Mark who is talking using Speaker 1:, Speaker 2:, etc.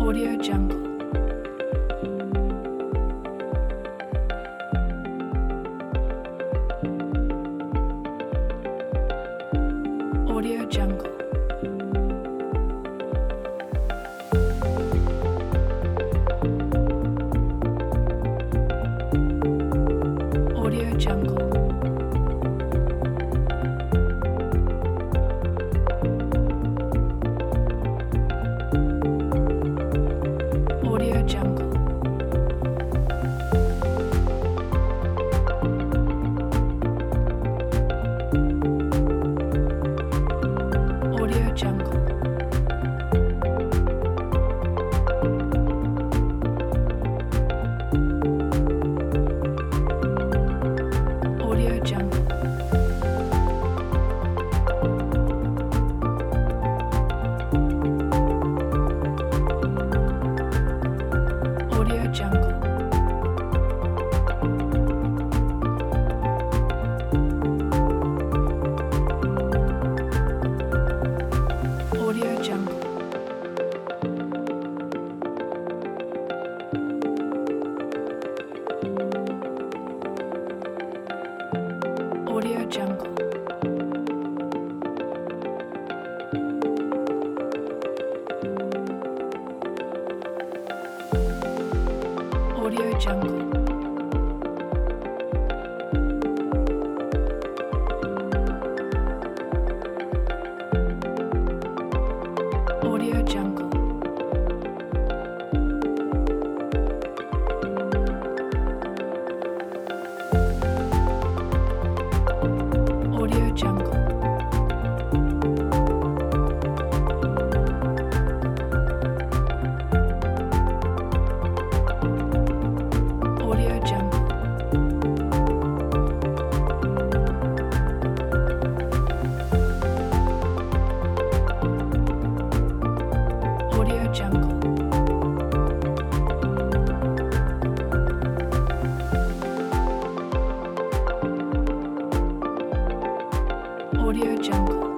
Speaker 1: Audio Jungle. Audio Jungle. Audio Jungle. Audio Jungle. Audio Jungle. Audio Jungle. Audio Jungle. Audio Jungle. Audio Jungle. Audio Jungle. Audio Jungle. Audio Jungle. Audio Jungle. Audio Jungle. Audio Jungle.